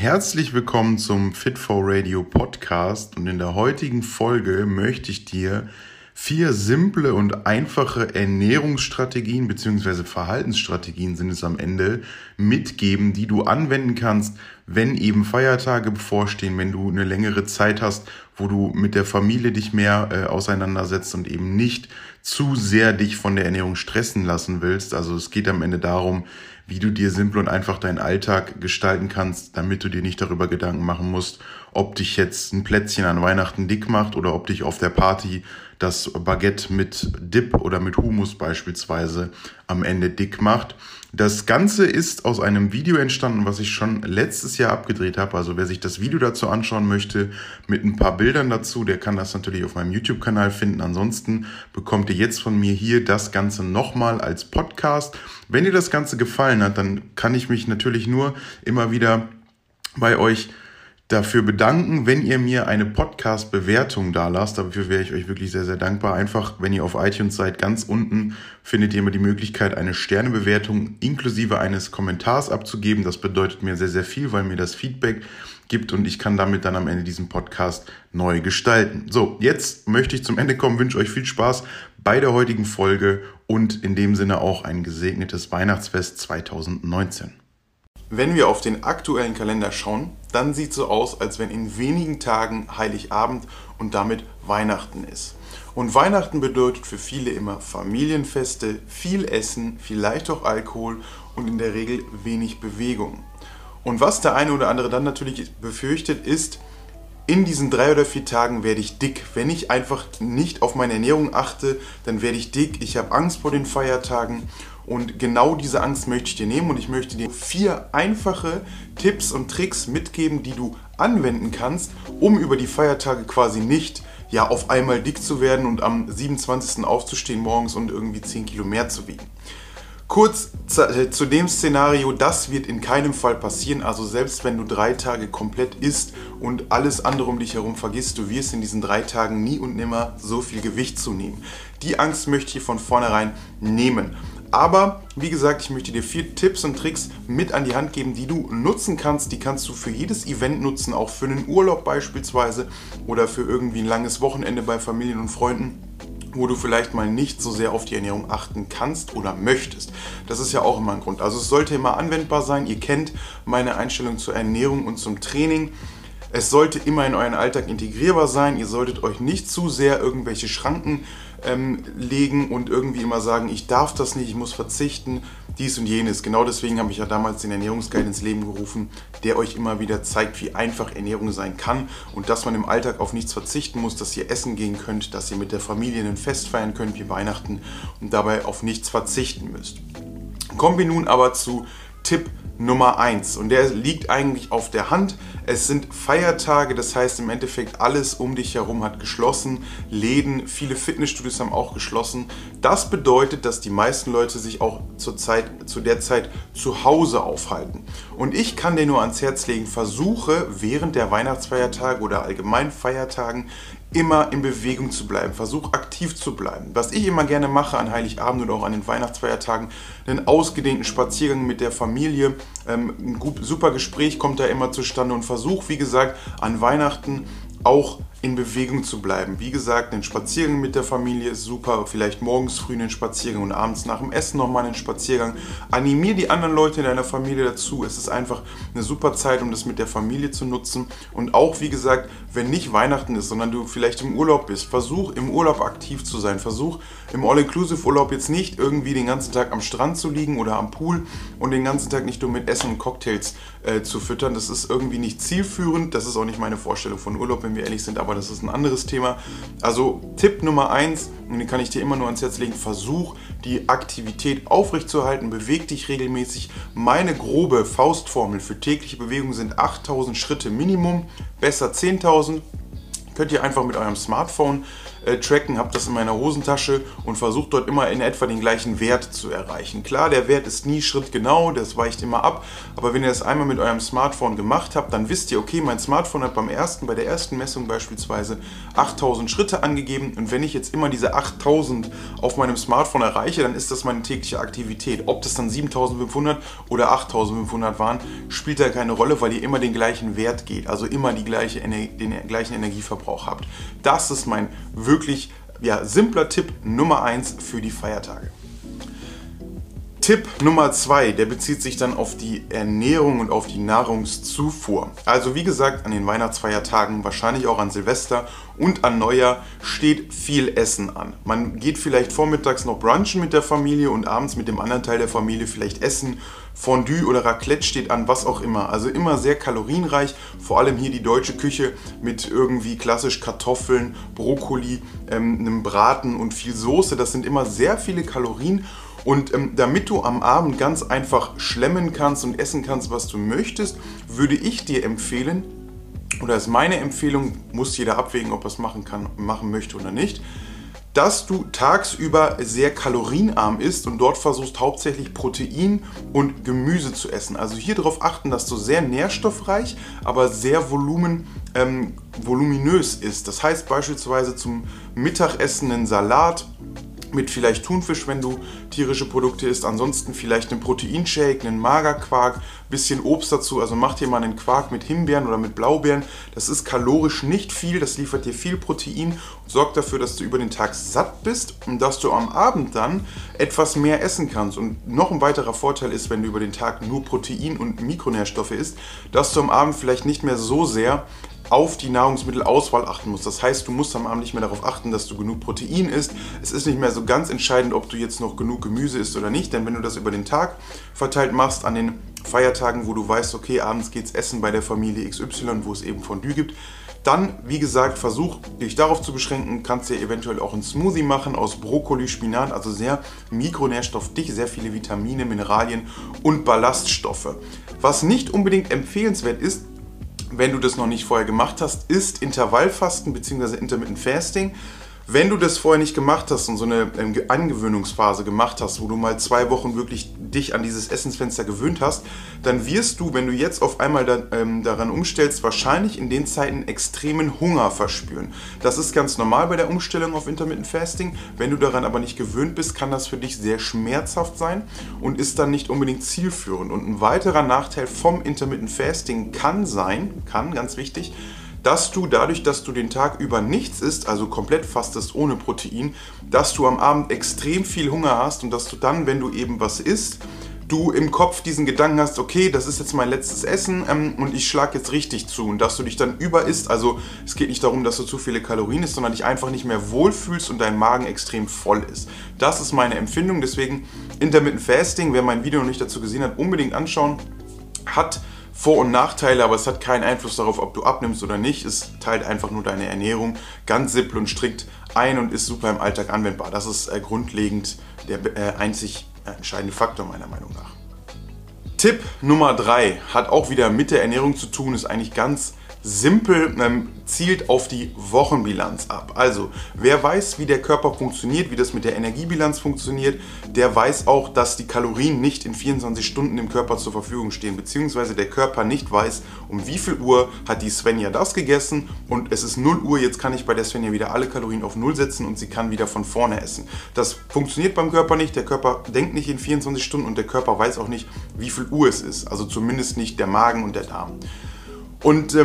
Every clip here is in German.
Herzlich willkommen zum Fit4Radio Podcast und in der heutigen Folge möchte ich dir 4 simple und einfache Ernährungsstrategien bzw. Verhaltensstrategien sind es am Ende mitgeben, die du anwenden kannst, wenn eben Feiertage bevorstehen, wenn du eine längere Zeit hast, wo du mit der Familie dich mehr auseinandersetzt und eben nicht zu sehr dich von der Ernährung stressen lassen willst. Also es geht am Ende darum, wie du dir simpel und einfach deinen Alltag gestalten kannst, damit du dir nicht darüber Gedanken machen musst, ob dich jetzt ein Plätzchen an Weihnachten dick macht oder ob dich auf der Party das Baguette mit Dip oder mit Hummus beispielsweise am Ende dick macht. Das Ganze ist aus einem Video entstanden, was ich schon letztes Jahr abgedreht habe. Also wer sich das Video dazu anschauen möchte, mit ein paar Bildern dazu, der kann das natürlich auf meinem YouTube-Kanal finden. Ansonsten bekommt ihr jetzt von mir hier das Ganze nochmal als Podcast. Wenn dir das Ganze gefallen hat, dann kann ich mich natürlich nur immer wieder bei euch dafür bedanken, wenn ihr mir eine Podcast-Bewertung da lasst. Dafür wäre ich euch wirklich sehr, sehr dankbar. Einfach, wenn ihr auf iTunes seid, ganz unten findet ihr immer die Möglichkeit, eine Sternebewertung inklusive eines Kommentars abzugeben. Das bedeutet mir sehr, sehr viel, weil mir das Feedback gibt und ich kann damit dann am Ende diesen Podcast neu gestalten. So, jetzt möchte ich zum Ende kommen, wünsche euch viel Spaß bei der heutigen Folge und in dem Sinne auch ein gesegnetes Weihnachtsfest 2019. Wenn wir auf den aktuellen Kalender schauen, dann sieht es so aus, als wenn in wenigen Tagen Heiligabend und damit Weihnachten ist. Und Weihnachten bedeutet für viele immer Familienfeste, viel Essen, vielleicht auch Alkohol und in der Regel wenig Bewegung. Und was der eine oder andere dann natürlich befürchtet ist, in diesen 3 oder 4 Tagen werde ich dick. Wenn ich einfach nicht auf meine Ernährung achte, dann werde ich dick. Ich habe Angst vor den Feiertagen. Und genau diese Angst möchte ich dir nehmen und ich möchte dir 4 einfache Tipps und Tricks mitgeben, die du anwenden kannst, um über die Feiertage quasi nicht auf einmal dick zu werden und am 27. aufzustehen morgens und irgendwie 10 Kilo mehr zu wiegen. Kurz zu dem Szenario, das wird in keinem Fall passieren, also selbst wenn du 3 Tage komplett isst und alles andere um dich herum vergisst, du wirst in diesen 3 Tagen nie und nimmer so viel Gewicht zunehmen. Die Angst möchte ich dir von vornherein nehmen. Aber wie gesagt, ich möchte dir 4 Tipps und Tricks mit an die Hand geben, die du nutzen kannst. Die kannst du für jedes Event nutzen, auch für einen Urlaub beispielsweise oder für irgendwie ein langes Wochenende bei Familien und Freunden, wo du vielleicht mal nicht so sehr auf die Ernährung achten kannst oder möchtest. Das ist ja auch immer ein Grund. Also es sollte immer anwendbar sein. Ihr kennt meine Einstellung zur Ernährung und zum Training. Es sollte immer in euren Alltag integrierbar sein. Ihr solltet euch nicht zu sehr irgendwelche Schranken legen und irgendwie immer sagen, ich darf das nicht, ich muss verzichten, dies und jenes. Genau deswegen habe ich ja damals den Ernährungsguide ins Leben gerufen, der euch immer wieder zeigt, wie einfach Ernährung sein kann und dass man im Alltag auf nichts verzichten muss, dass ihr essen gehen könnt, dass ihr mit der Familie ein Fest feiern könnt wie Weihnachten und dabei auf nichts verzichten müsst. Kommen wir nun aber zu Tipp Nummer 1 und der liegt eigentlich auf der Hand. Es sind Feiertage, das heißt im Endeffekt alles um dich herum hat geschlossen, Läden, viele Fitnessstudios haben auch geschlossen. Das bedeutet, dass die meisten Leute sich auch zu der Zeit zu Hause aufhalten. Und ich kann dir nur ans Herz legen, versuche während der Weihnachtsfeiertage oder allgemein Feiertagen immer in Bewegung zu bleiben, versuch aktiv zu bleiben. Was ich immer gerne mache an Heiligabend oder auch an den Weihnachtsfeiertagen, einen ausgedehnten Spaziergang mit der Familie, ein super Gespräch kommt da immer zustande und versuch, wie gesagt, an Weihnachten auch in Bewegung zu bleiben. Wie gesagt, ein Spaziergang mit der Familie ist super, vielleicht morgens früh einen Spaziergang und abends nach dem Essen nochmal einen Spaziergang. Animier die anderen Leute in deiner Familie dazu. Es ist einfach eine super Zeit, um das mit der Familie zu nutzen. Und auch, wie gesagt, wenn nicht Weihnachten ist, sondern du vielleicht im Urlaub bist, versuch im Urlaub aktiv zu sein. Versuch im All-Inclusive-Urlaub jetzt nicht irgendwie den ganzen Tag am Strand zu liegen oder am Pool und den ganzen Tag nicht nur mit Essen und Cocktails zu füttern. Das ist irgendwie nicht zielführend. Das ist auch nicht meine Vorstellung von Urlaub, wenn wir ehrlich sind, aber das ist ein anderes Thema. Also Tipp Nummer 1, und den kann ich dir immer nur ans Herz legen, versuch die Aktivität aufrechtzuerhalten, beweg dich regelmäßig. Meine grobe Faustformel für tägliche Bewegung sind 8.000 Schritte Minimum, besser 10.000. Könnt ihr einfach mit eurem Smartphone tracken, habe das in meiner Hosentasche und versuche dort immer in etwa den gleichen Wert zu erreichen. Klar, der Wert ist nie schrittgenau, das weicht immer ab, aber wenn ihr das einmal mit eurem Smartphone gemacht habt, dann wisst ihr, okay, mein Smartphone hat bei der ersten Messung beispielsweise 8000 Schritte angegeben und wenn ich jetzt immer diese 8000 auf meinem Smartphone erreiche, dann ist das meine tägliche Aktivität. Ob das dann 7500 oder 8500 waren, spielt da keine Rolle, weil ihr immer den gleichen Wert geht, also immer den gleichen Energieverbrauch habt. Das ist mein wirklich simpler Tipp Nummer 1 für die Feiertage. Tipp Nummer 2, der bezieht sich dann auf die Ernährung und auf die Nahrungszufuhr. Also wie gesagt, an den Weihnachtsfeiertagen, wahrscheinlich auch an Silvester und an Neujahr steht viel Essen an. Man geht vielleicht vormittags noch brunchen mit der Familie und abends mit dem anderen Teil der Familie vielleicht essen. Fondue oder Raclette steht an, was auch immer. Also immer sehr kalorienreich, vor allem hier die deutsche Küche mit irgendwie klassisch Kartoffeln, Brokkoli, einem Braten und viel Soße. Das sind immer sehr viele Kalorien. Und damit du am Abend ganz einfach schlemmen kannst und essen kannst, was du möchtest, würde ich dir empfehlen, oder ist meine Empfehlung, muss jeder abwägen, ob er es machen möchte oder nicht, dass du tagsüber sehr kalorienarm isst und dort versuchst hauptsächlich Protein und Gemüse zu essen. Also hier darauf achten, dass du sehr nährstoffreich, aber sehr voluminös isst. Das heißt beispielsweise zum Mittagessen einen Salat mit vielleicht Thunfisch, wenn du tierische Produkte isst, ansonsten vielleicht einen Proteinshake, einen Magerquark, bisschen Obst dazu, also mach dir mal einen Quark mit Himbeeren oder mit Blaubeeren, das ist kalorisch nicht viel, das liefert dir viel Protein und sorgt dafür, dass du über den Tag satt bist und dass du am Abend dann etwas mehr essen kannst. Und noch ein weiterer Vorteil ist, wenn du über den Tag nur Protein und Mikronährstoffe isst, dass du am Abend vielleicht nicht mehr so sehr auf die Nahrungsmittelauswahl achten musst. Das heißt, du musst am Abend nicht mehr darauf achten, dass du genug Protein isst. Es ist nicht mehr so ganz entscheidend, ob du jetzt noch genug Gemüse isst oder nicht, denn wenn du das über den Tag verteilt machst, an den Feiertagen, wo du weißt, okay, abends geht's essen bei der Familie XY, wo es eben Fondue gibt, dann, wie gesagt, versuch dich darauf zu beschränken, kannst dir eventuell auch einen Smoothie machen aus Brokkoli, Spinat, also sehr mikronährstoffdicht, sehr viele Vitamine, Mineralien und Ballaststoffe. Was nicht unbedingt empfehlenswert ist, wenn du das noch nicht vorher gemacht hast, ist Intervallfasten bzw. Intermittent Fasting. Wenn du das vorher nicht gemacht hast und so eine Angewöhnungsphase gemacht hast, wo du mal 2 Wochen wirklich dich an dieses Essensfenster gewöhnt hast, dann wirst du, wenn du jetzt auf einmal daran umstellst, wahrscheinlich in den Zeiten extremen Hunger verspüren. Das ist ganz normal bei der Umstellung auf Intermittent Fasting. Wenn du daran aber nicht gewöhnt bist, kann das für dich sehr schmerzhaft sein und ist dann nicht unbedingt zielführend. Und ein weiterer Nachteil vom Intermittent Fasting kann, ganz wichtig, dass du dadurch, dass du den Tag über nichts isst, also komplett fastest ohne Protein, dass du am Abend extrem viel Hunger hast und dass du dann, wenn du eben was isst, du im Kopf diesen Gedanken hast, okay, das ist jetzt mein letztes Essen und ich schlage jetzt richtig zu und dass du dich dann über isst, also es geht nicht darum, dass du zu viele Kalorien isst, sondern dich einfach nicht mehr wohlfühlst und dein Magen extrem voll ist. Das ist meine Empfindung, deswegen Intermittent Fasting, wer mein Video noch nicht dazu gesehen hat, unbedingt anschauen, hat Vor- und Nachteile, aber es hat keinen Einfluss darauf, ob du abnimmst oder nicht. Es teilt einfach nur deine Ernährung ganz simpel und strikt ein und ist super im Alltag anwendbar. Das ist grundlegend der einzig entscheidende Faktor meiner Meinung nach. Tipp Nummer 3 hat auch wieder mit der Ernährung zu tun, ist eigentlich ganz simpel, zielt auf die Wochenbilanz ab. Also, wer weiß, wie der Körper funktioniert, wie das mit der Energiebilanz funktioniert, der weiß auch, dass die Kalorien nicht in 24 Stunden im Körper zur Verfügung stehen, beziehungsweise der Körper nicht weiß, um wie viel Uhr hat die Svenja das gegessen und es ist 0 Uhr, jetzt kann ich bei der Svenja wieder alle Kalorien auf 0 setzen und sie kann wieder von vorne essen. Das funktioniert beim Körper nicht, der Körper denkt nicht in 24 Stunden und der Körper weiß auch nicht, wie viel Uhr es ist, also zumindest nicht der Magen und der Darm. Und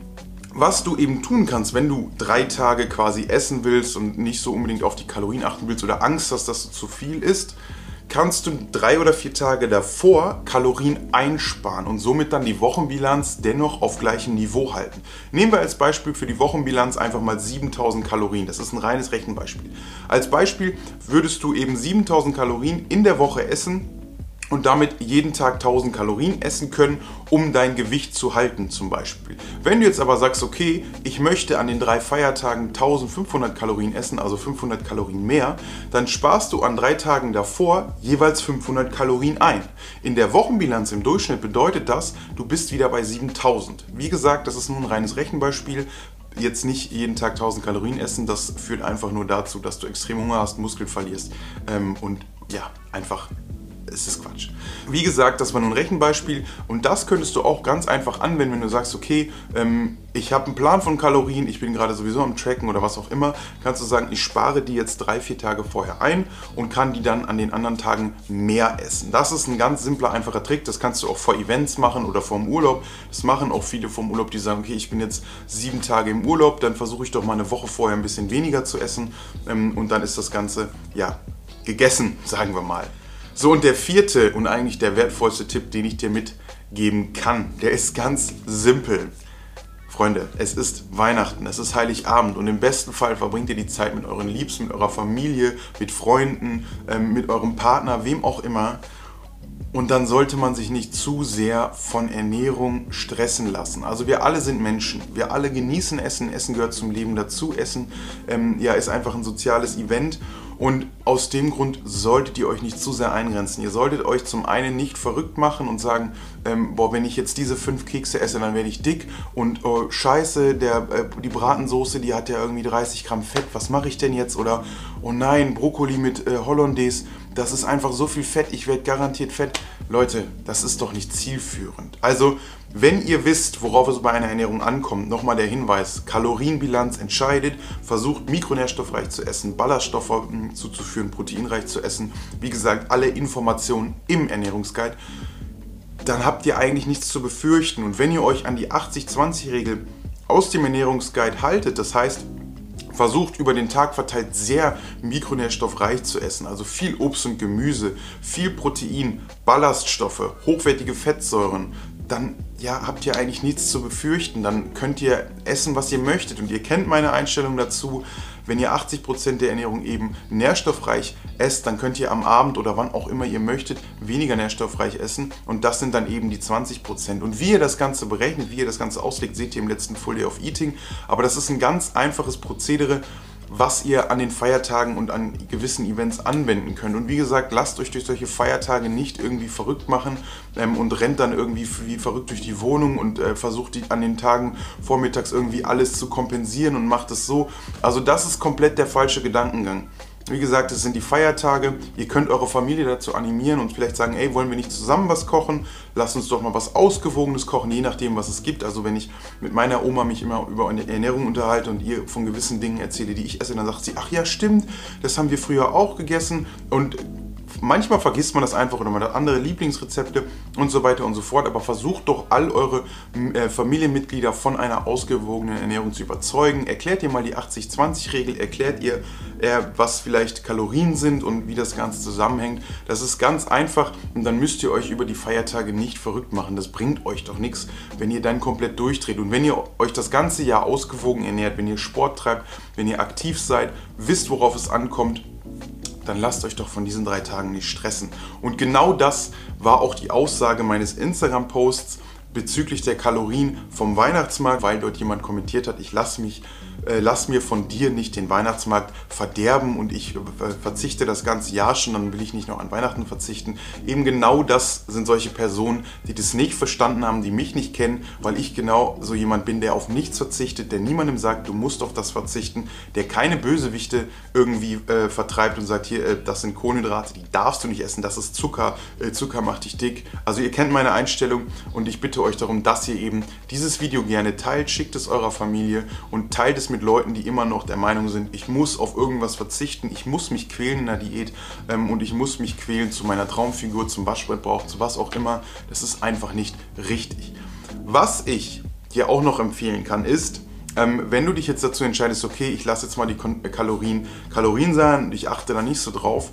was du eben tun kannst, wenn du 3 Tage quasi essen willst und nicht so unbedingt auf die Kalorien achten willst oder Angst hast, dass du zu viel isst, kannst du 3 oder 4 Tage davor Kalorien einsparen und somit dann die Wochenbilanz dennoch auf gleichem Niveau halten. Nehmen wir als Beispiel für die Wochenbilanz einfach mal 7000 Kalorien. Das ist ein reines Rechenbeispiel. Als Beispiel würdest du eben 7000 Kalorien in der Woche essen und damit jeden Tag 1000 Kalorien essen können, um dein Gewicht zu halten zum Beispiel. Wenn du jetzt aber sagst, okay, ich möchte an den 3 Feiertagen 1500 Kalorien essen, also 500 Kalorien mehr, dann sparst du an 3 Tagen davor jeweils 500 Kalorien ein. In der Wochenbilanz im Durchschnitt bedeutet das, du bist wieder bei 7000. Wie gesagt, das ist nur ein reines Rechenbeispiel. jetzt nicht jeden Tag 1000 Kalorien essen, das führt einfach nur dazu, dass du extrem Hunger hast, Muskeln verlierst und ja, einfach, es ist Quatsch. Wie gesagt, das war nur ein Rechenbeispiel und das könntest du auch ganz einfach anwenden, wenn du sagst, okay, ich habe einen Plan von Kalorien, ich bin gerade sowieso am Tracken oder was auch immer, kannst du sagen, ich spare die jetzt 3-4 Tage vorher ein und kann die dann an den anderen Tagen mehr essen. Das ist ein ganz simpler, einfacher Trick, das kannst du auch vor Events machen oder vor dem Urlaub. Das machen auch viele vom Urlaub, die sagen, okay, ich bin jetzt 7 Tage im Urlaub, dann versuche ich doch mal eine Woche vorher ein bisschen weniger zu essen und dann ist das Ganze, ja, gegessen, sagen wir mal. So, und der vierte und eigentlich der wertvollste Tipp, den ich dir mitgeben kann, der ist ganz simpel. Freunde, es ist Weihnachten, es ist Heiligabend und im besten Fall verbringt ihr die Zeit mit euren Liebsten, mit eurer Familie, mit Freunden, mit eurem Partner, wem auch immer. Und dann sollte man sich nicht zu sehr von Ernährung stressen lassen. Also wir alle sind Menschen, wir alle genießen Essen, Essen gehört zum Leben dazu, Essen ist einfach ein soziales Event. Und aus dem Grund solltet ihr euch nicht zu sehr eingrenzen. Ihr solltet euch zum einen nicht verrückt machen und sagen, boah, wenn ich jetzt diese 5 Kekse esse, dann werde ich dick und oh, scheiße, die Bratensoße, die hat ja irgendwie 30 Gramm Fett, was mache ich denn jetzt? Oder, oh nein, Brokkoli mit Hollandaise, das ist einfach so viel Fett, ich werde garantiert fett. Leute, das ist doch nicht zielführend. Also, wenn ihr wisst, worauf es bei einer Ernährung ankommt, nochmal der Hinweis, Kalorienbilanz entscheidet, versucht mikronährstoffreich zu essen, Ballaststoffe zuzuführen, proteinreich zu essen. Wie gesagt, alle Informationen im Ernährungsguide. Dann habt ihr eigentlich nichts zu befürchten. Und wenn ihr euch an die 80-20-Regel aus dem Ernährungsguide haltet, das heißt, versucht über den Tag verteilt sehr mikronährstoffreich zu essen, also viel Obst und Gemüse, viel Protein, Ballaststoffe, hochwertige Fettsäuren, dann ja, habt ihr eigentlich nichts zu befürchten. Dann könnt ihr essen, was ihr möchtet. Und ihr kennt meine Einstellung dazu. Wenn ihr 80% der Ernährung eben nährstoffreich esst, dann könnt ihr am Abend oder wann auch immer ihr möchtet weniger nährstoffreich essen. Und das sind dann eben die 20%. Und wie ihr das Ganze berechnet, wie ihr das Ganze auslegt, seht ihr im letzten Full Day of Eating. Aber das ist ein ganz einfaches Prozedere, was ihr an den Feiertagen und an gewissen Events anwenden könnt. Und wie gesagt, lasst euch durch solche Feiertage nicht irgendwie verrückt machen und rennt dann irgendwie wie verrückt durch die Wohnung und versucht an den Tagen vormittags irgendwie alles zu kompensieren und macht es so. Also das ist komplett der falsche Gedankengang. Wie gesagt, es sind die Feiertage, ihr könnt eure Familie dazu animieren und vielleicht sagen, ey, wollen wir nicht zusammen was kochen? Lasst uns doch mal was Ausgewogenes kochen, je nachdem, was es gibt. Also wenn ich mit meiner Oma mich immer über eine Ernährung unterhalte und ihr von gewissen Dingen erzähle, die ich esse, dann sagt sie, ach ja, stimmt, das haben wir früher auch gegessen und manchmal vergisst man das einfach oder man hat andere Lieblingsrezepte und so weiter und so fort, aber versucht doch all eure Familienmitglieder von einer ausgewogenen Ernährung zu überzeugen. Erklärt ihr mal die 80-20-Regel, erklärt ihr, was vielleicht Kalorien sind und wie das Ganze zusammenhängt. Das ist ganz einfach und dann müsst ihr euch über die Feiertage nicht verrückt machen. Das bringt euch doch nichts, wenn ihr dann komplett durchdreht. Und wenn ihr euch das ganze Jahr ausgewogen ernährt, wenn ihr Sport treibt, wenn ihr aktiv seid, wisst, worauf es ankommt, dann lasst euch doch von diesen 3 Tagen nicht stressen. Und genau das war auch die Aussage meines Instagram-Posts bezüglich der Kalorien vom Weihnachtsmarkt, weil dort jemand kommentiert hat, ich lass mir von dir nicht den Weihnachtsmarkt verderben und ich verzichte das ganze Jahr schon, dann will ich nicht noch an Weihnachten verzichten. Eben genau das sind solche Personen, die das nicht verstanden haben, die mich nicht kennen, weil ich genau so jemand bin, der auf nichts verzichtet, der niemandem sagt, du musst auf das verzichten, der keine Bösewichte irgendwie vertreibt und sagt, hier, das sind Kohlenhydrate, die darfst du nicht essen, das ist Zucker, Zucker macht dich dick. Also ihr kennt meine Einstellung und ich bitte euch darum, dass ihr eben dieses Video gerne teilt, schickt es eurer Familie und teilt es mit Leuten, die immer noch der Meinung sind, ich muss auf irgendwas verzichten, ich muss mich quälen in der Diät und ich muss mich quälen zu meiner Traumfigur, zum Waschbrettbauch, zu was auch immer. Das ist einfach nicht richtig. Was ich dir auch noch empfehlen kann, ist, wenn du dich jetzt dazu entscheidest, okay, ich lasse jetzt mal die Kalorien sein und ich achte da nicht so drauf,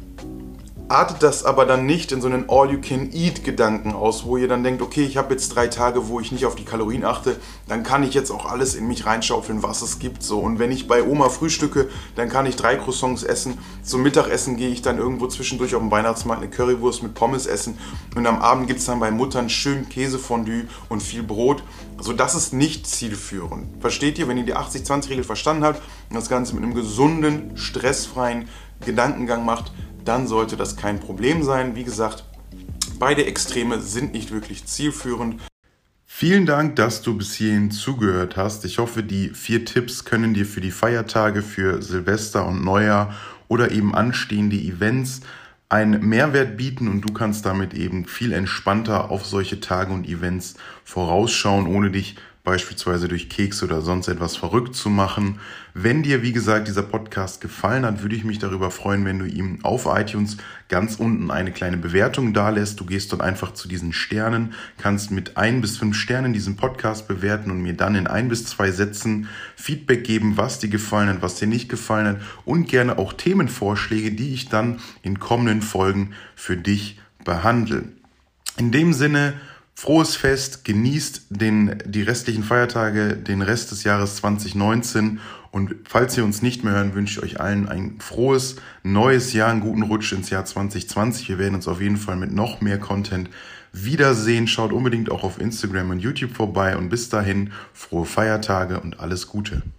artet das aber dann nicht in so einen All-You-Can-Eat-Gedanken aus, wo ihr dann denkt, okay, ich habe jetzt 3 Tage, wo ich nicht auf die Kalorien achte, dann kann ich jetzt auch alles in mich reinschaufeln, was es gibt. So. Und wenn ich bei Oma frühstücke, dann kann ich 3 Croissants essen. Zum Mittagessen gehe ich dann irgendwo zwischendurch auf dem Weihnachtsmarkt eine Currywurst mit Pommes essen. Und am Abend gibt es dann bei Muttern schön Käsefondue und viel Brot. Also das ist nicht zielführend. Versteht ihr, wenn ihr die 80-20-Regel verstanden habt und das Ganze mit einem gesunden, stressfreien Gedankengang macht, dann sollte das kein Problem sein. Wie gesagt, beide Extreme sind nicht wirklich zielführend. Vielen Dank, dass du bis hierhin zugehört hast. Ich hoffe, die 4 Tipps können dir für die Feiertage, für Silvester und Neujahr oder eben anstehende Events einen Mehrwert bieten und du kannst damit eben viel entspannter auf solche Tage und Events vorausschauen, ohne dich beispielsweise durch Keks oder sonst etwas verrückt zu machen. Wenn dir, wie gesagt, dieser Podcast gefallen hat, würde ich mich darüber freuen, wenn du ihm auf iTunes ganz unten eine kleine Bewertung dalässt. Du gehst dort einfach zu diesen Sternen, kannst mit 1 bis 5 Sternen diesen Podcast bewerten und mir dann in 1 bis 2 Sätzen Feedback geben, was dir gefallen hat, was dir nicht gefallen hat und gerne auch Themenvorschläge, die ich dann in kommenden Folgen für dich behandle. In dem Sinne, frohes Fest, genießt die restlichen Feiertage, den Rest des Jahres 2019 und falls ihr uns nicht mehr hören, wünsche ich euch allen ein frohes neues Jahr, einen guten Rutsch ins Jahr 2020. Wir werden uns auf jeden Fall mit noch mehr Content wiedersehen. Schaut unbedingt auch auf Instagram und YouTube vorbei und bis dahin frohe Feiertage und alles Gute.